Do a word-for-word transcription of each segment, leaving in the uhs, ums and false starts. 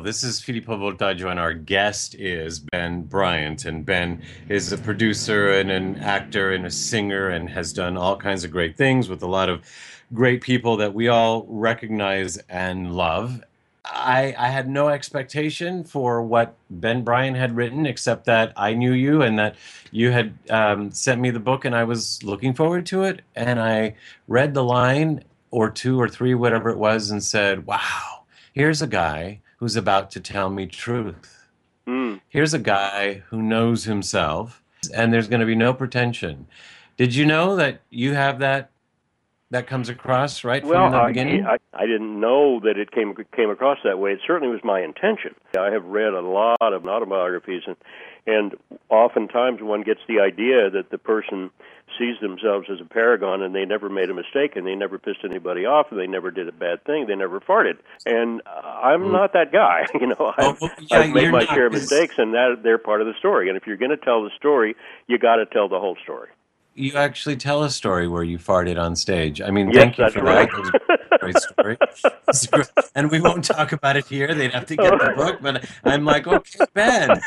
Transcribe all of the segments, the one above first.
This is Filippo Voltaggio, and our guest is Ben Bryant. And Ben is a producer and an actor and a singer and has done all kinds of great things with a lot of great people that we all recognize and love. I, I had no expectation for what Ben Bryant had written, except that I knew you and that you had um, sent me the book, and I was looking forward to it. And I read the line or two or three, whatever it was, and said, wow, here's a guy who's about to tell me truth. Mm. Here's a guy who knows himself, and there's going to be no pretension. Did you know that you have that that comes across right Well, from the I, beginning? I I didn't know that it came came across that way. It certainly was my intention. I have read a lot of autobiographies, and and oftentimes one gets the idea that the person sees themselves as a paragon, and they never made a mistake, and they never pissed anybody off, and they never did a bad thing, they never farted. And I'm Mm. not that guy. You know, I've, Oh, yeah, I've made you're my not, share of 'cause mistakes, and that they're part of the story. And if you're going to tell the story, you got to tell the whole story. you actually tell a story where you farted on stage. I mean, Yes, thank you that's for right. that. That was a great story. It's great. And we won't talk about it here. They'd have to get the book. But I'm like, okay, Ben,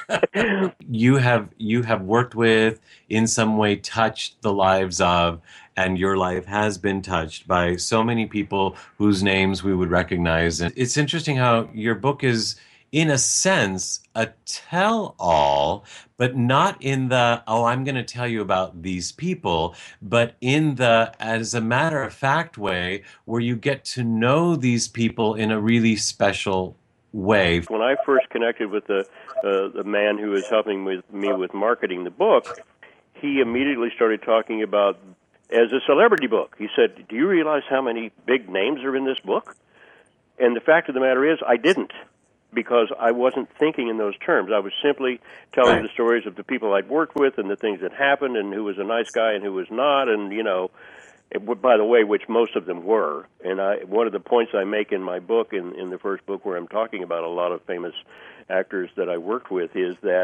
you have you have worked with, in some way, touched the lives of, and your life has been touched by so many people whose names we would recognize. And it's interesting how your book is, in a sense, a tell-all, but not in the, oh, I'm going to tell you about these people, but in the, as a matter of fact way, where you get to know these people in a really special way. When I first connected with the uh, the man who was helping with me with marketing the book, he immediately started talking about as a celebrity book. He said, "Do you realize how many big names are in this book?" And the fact of the matter is, I didn't, because I wasn't thinking in those terms. I was simply telling Right. the stories of the people I'd worked with and the things that happened and who was a nice guy and who was not, and, you know, it, by the way, which most of them were. And I, one of the points I make in my book, in, in the first book where I'm talking about a lot of famous actors that I worked with, is that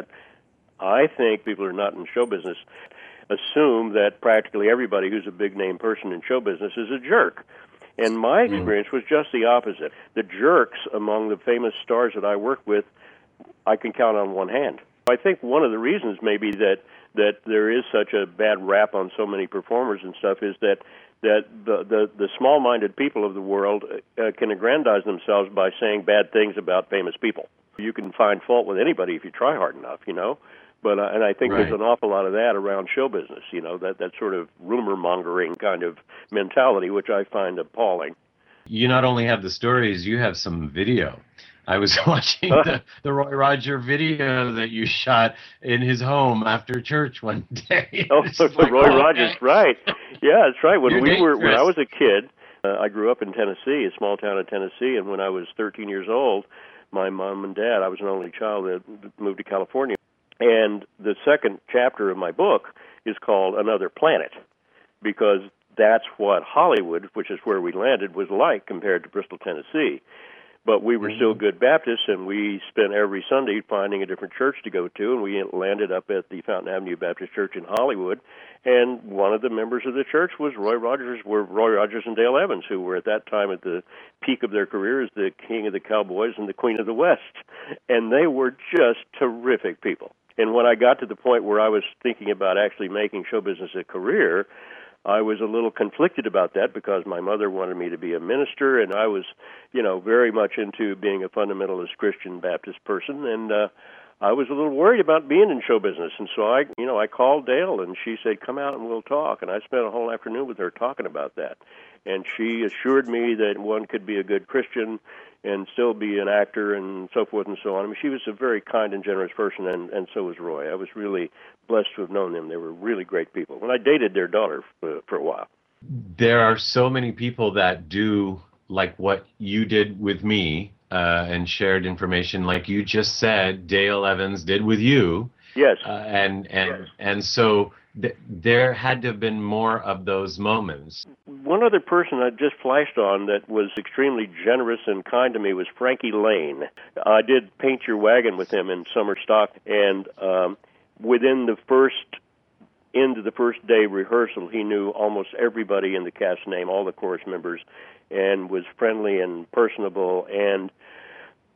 I think people who are not in show business assume that practically everybody who's a big-name person in show business is a jerk. And my experience was just the opposite. The jerks among the famous stars that I work with, I can count on one hand. I think one of the reasons maybe that that there is such a bad rap on so many performers and stuff is that that the the, the small-minded people of the world uh, can aggrandize themselves by saying bad things about famous people. You can find fault with anybody if you try hard enough, you know. But uh, and I think Right. there's an awful lot of that around show business, you know, that that sort of rumor mongering kind of mentality, which I find appalling. You not only have the stories, you have some video. I was watching the, the Roy Roger video that you shot in his home after church one day. Oh, It's like, Roy oh, Rogers, okay. right? Yeah, that's right. When You're we were, when I dangerous. was a kid, uh, I grew up in Tennessee, a small town in Tennessee, and when I was thirteen years old, my mom and dad, I was an only child that moved to California, and the second chapter of my book is called Another Planet, because that's what Hollywood, which is where we landed, was like compared to Bristol, Tennessee. But we were still good Baptists, and we spent every Sunday finding a different church to go to, and we landed up at the Fountain Avenue Baptist Church in Hollywood. And one of the members of the church was Roy Rogers, were Roy Rogers and Dale Evans, who were at that time at the peak of their careers, the king of the Cowboys and the queen of the West. And they were just terrific people. And when I got to the point where I was thinking about actually making show business a career, I was a little conflicted about that because my mother wanted me to be a minister, and I was, you know, very much into being a fundamentalist Christian Baptist person, and uh, I was a little worried about being in show business. And so I, you know, I called Dale, and she said, "Come out and we'll talk." And I spent a whole afternoon with her talking about that. And she assured me that one could be a good Christian and still be an actor and so forth and so on. I mean, she was a very kind and generous person, and, and so was Roy. I was really blessed to have known them. They were really great people. And I dated their daughter for, for a while. There are so many people that do like what you did with me uh, and shared information, like you just said, Dale Evans did with you. Yes. Uh, and and and so th- there had to have been more of those moments. One other person I just flashed on that was extremely generous and kind to me was Frankie Lane. I did Paint Your Wagon with him in summer stock, and um, within the first end of the first day rehearsal, he knew almost everybody in the cast name, all the chorus members, and was friendly and personable. And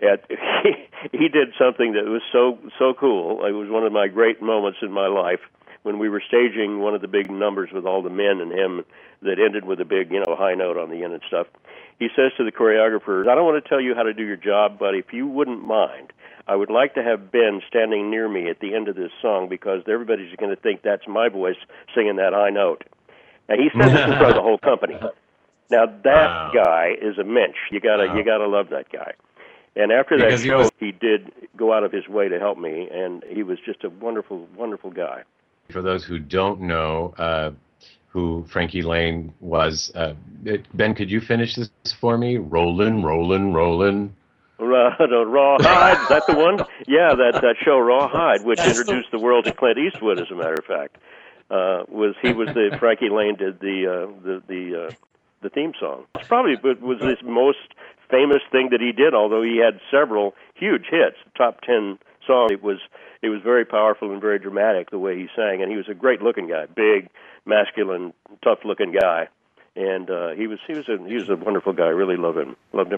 And he, he did something that was so so cool. It was one of my great moments in my life when we were staging one of the big numbers with all the men and him that ended with a big, you know, high note on the end and stuff. He says to the choreographers, I don't want to tell you how to do your job, but if you wouldn't mind, I would like to have Ben standing near me at the end of this song because everybody's going to think that's my voice singing that high note. And he says this in front of the whole company. Now that wow. guy is a mensch. You gotta wow. you gotta love that guy. And after that because show, he, was... he did go out of his way to help me, and he was just a wonderful, wonderful guy. For those who don't know uh, who Frankie Laine was, uh, it, Ben, could you finish this for me? Rollin', rollin', rollin'. Uh, Rawhide, is that the one? Yeah, that, that show Rawhide, which That's introduced the... the world to Clint Eastwood, as a matter of fact. Uh, was he was the Frankie Laine did the uh, the the uh, the theme song. It's probably was his most famous thing that he did, although he had several huge hits, top ten songs. It was it was very powerful and very dramatic the way he sang, and he was a great-looking guy, big, masculine, tough-looking guy, and uh, he was he was a he was a wonderful guy. I really loved him. Loved him.